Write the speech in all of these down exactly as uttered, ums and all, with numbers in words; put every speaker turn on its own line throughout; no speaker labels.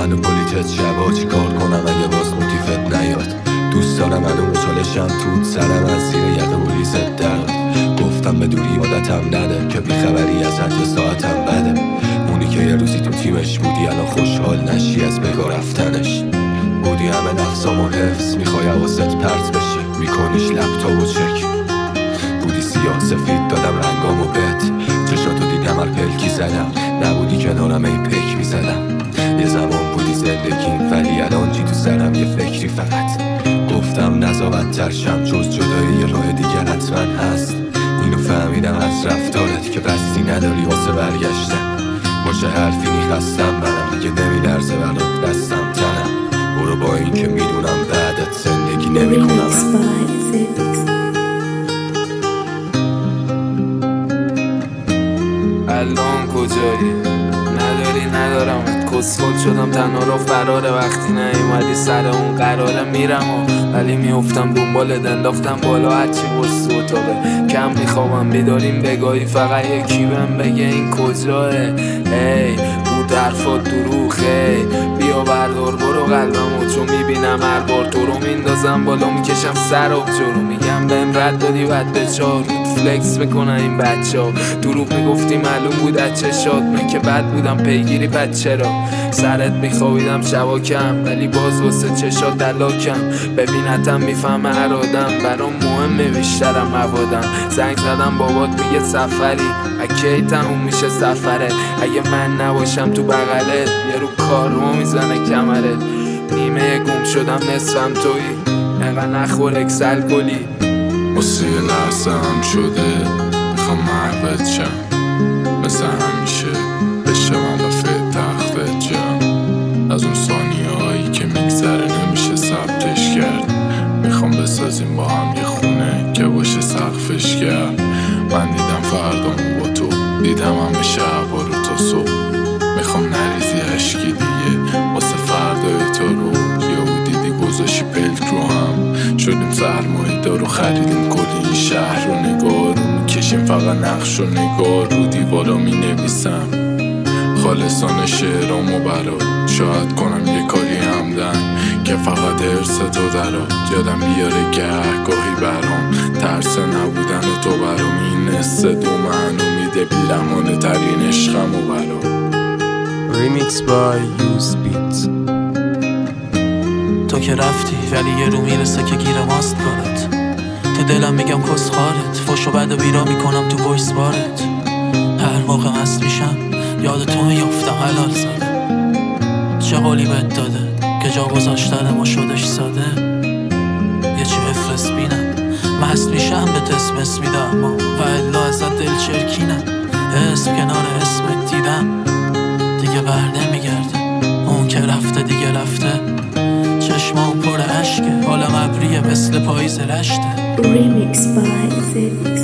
منو پلیتت شبا چی کار کنم اگه باز موتیفت نیاد. دوست دارم منو مچالشم توت سرم از زیر یقه بولیزت درد. گفتم به دوری عادتم نده که بیخبری از حد ساعتم بده. اونی که یه روزی تو تیمش بودی الان خوشحال نشی از بگاه رفتنش. بودی همه نفسام و حفظ میخوای حواست پرت بشه میکنیش لپتاپ و چک. بودی سیاه سفید دادم رنگامو بهت چشاتو دیدم هر پلکی زدم. نبودی کنارم ای پک میزدم. یه زمان بودی زندگیم ولی الان چی تو سرم یه فکری فقط. گفتم نزاوت ترشم جز جدایی یه راه دیگه حتما هست. اینو فهمیدم از رفتارت که قصدی نداری واسه برگشتن. باشه حرفی نیخستم منم دیگه نمیلرزه برات دستم تنم. برو با این که میدونم بعدت زندگی نمیکنم.
الان کجایی؟ نداری ندارم کسخل شدم تنها رو فراره. وقتی نیومدی سر اون قراره میرم و ولی میافتم دنبالت. انداختم بالا هرچی برس تو اتاقه کم میخوابم بیداریم بگاهی فقط یکی بهم بگه این کجاه. ای بود حرفات دروغه بیا بردار برو قلبمو چون میبینم هر بار تو رو میندازم بالا میکشم سر آبجو. میگم بهم رد دادی بعد به چار فلکس میکنن این بچه ها. دروغ میگفتی معلوم بود از چشات من که بد بودم پیگیری بد چرا. سرت میخوابیدم شبا کم ولی باز واسه چشات دلاکم. ببینتم میفهمه هر آدم برام مهمه بیشترم موادم. زنگ زدم بابات میگه سفری اکی تموم میشه سفره. اگه من نباشم تو بغلت یه رو کارما میزنه کمرت. نیمه گم شدم نصفم تویی انقدر نخور اکسل کلی.
واسه یه لحظه هم شده میخوام محوت شم مثل همیشه بشه من دفعه تخت جم. از اون ثانیه هایی که میگذره نمیشه ثبتش کرد. میخوام بسازیم با هم یه خونه که باشه سقفش کرد. من دیدم فردامو با تو دیدم همه شبا رو تا صبح. میخوام نریزی عشقی دیگه واسه فردای تو رو. یهو دیدی گذاشی پلک رو هم شدیم سرمایه دارو خریدیم کل این شهر رو. نگاه رو میکشیم فقط نقش و نگاه رو دیوارا مینویسم خالصان شعرامو برات. شاید کنم یه کاری همدن که فقط ارث تو درات. یادم بیاره گهگاهی برام ترس نبودن تو برام. این نسه دو منو میده بیرمانه ترین عشقمو برات.
Remix by Use Beats.
تو که رفتی ولی یه رو میرسه که گیر ماست کارت. تو دلم میگم کس خارت فش و بد و بیرا میکنم تو وایس بارت. هر موقع مست میشم یاد تو میافتم حلال زده. چه قولی بهت داده که جا گذاشتنم و شدش ساده. یه چی بفرست بینم مست میشم به اسم اسم میدم و الا ازت دل چرکینم. اسم کنار اسمت دیدم دیگه بر نمیگرده. اون که رفته دیگه رفته چشمام پر عشقه. حالم ابریه مثل پاییز رشته.
Remix by Felix.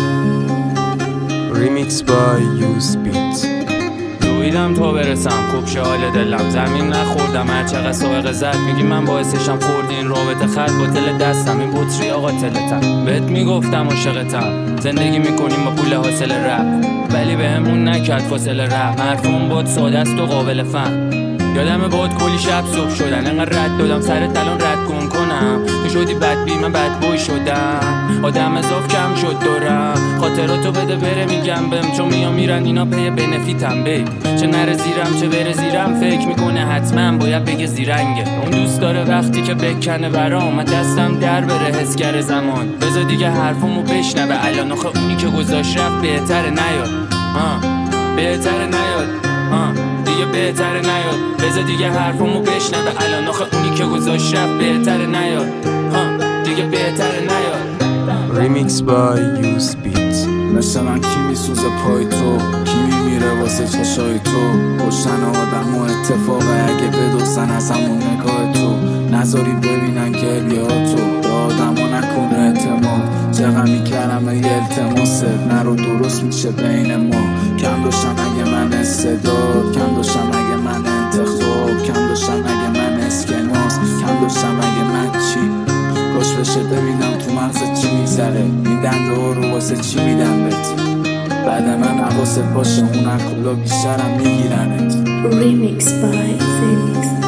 Remix by Use Beats.
دویدم تا برسم خوب شه حال دلم. زمین نخوردم هر چقدر سابقه زد میگی من باعثشم خورد این رابطه. خط با تل دستم این بطری آقا تلتم. بهت میگفتم عاشقتم زندگی میکنیم با پول حاصل رپ ولی به همون نکرد فاصله رحم. حرفم بود ساده است و قابل فهم. یادم بود کلی شب صبح شدن انقدر رد دادم سرت الان رد کن کنم. تو شدی بدبی من بدبوی شدم. آدم اضاف کم شد دورم. خاطراتو بده بره میگم بهم چون میام میرن اینا پی بنفیتم بی. چه نره زیرم چه بره زیرم فکر میکنه حتما باید بگه زیرنگه. اون دوست داره وقتی که بکنه برام من دستم در بره حسگر زمان. بذار دیگه حرفمو بشنوه الان آخه اونی که گذاشت رفت بهتره نیاد. آه بهتره نیاد. آه دیگه بهتره نیاد. بذار دیگه حرفمو بشنوه الان آخه اونی که گذاشت رفت بهتره نیاد. آه دیگه بهتره نیاد.
Remix by Use Beats.
مثل من کی میسوزه پای تو کی میمیره واسه چشای تو. کشتن آدم و اتفاقه اگه بدوزن از همون نگاه تو. نذاری ببینن گریهاتو به آدم و نکنه اعتماد. چقدر میکرم ای التماست نرو درست میشه بین ما. کم داشتم اگه من استعداد کم داشتم اگه من انتخاب کم داشتم اگه من اسکناس کم داشتم اگه من چی کاش بشه ببینم تو مغزت چی میگذره. این دنده ها رو واسه چی میدن بهت بعد من حواست باشه اون اکولا بیشترم میگیرنت.
Remix by Felix.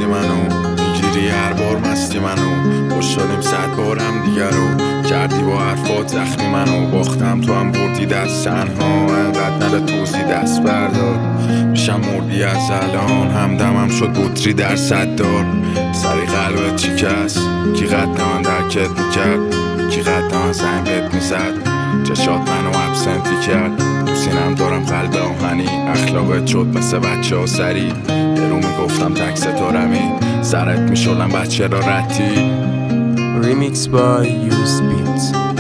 منو میگیری هر بار مستی منو خوش شدیم صد بارم دیگر رو کردی با حرفات زخمی منو باختم تو هم بردی دست تنها انقدر نل توزی دست بردار میشم مردی از الان همدمم شد بطری در صد دار سری قلبت چی کس کی قد من درکت میکرد کی قد من زنگ بهت میزد چشات منو ابسنتی کرد تو سینم دارم قلب آهنی اخلاقت شد مثل بچه ها سری یه رو میگفتم تک ستارمی سرت میشلم بچه را رتی
Remix by Use Beats.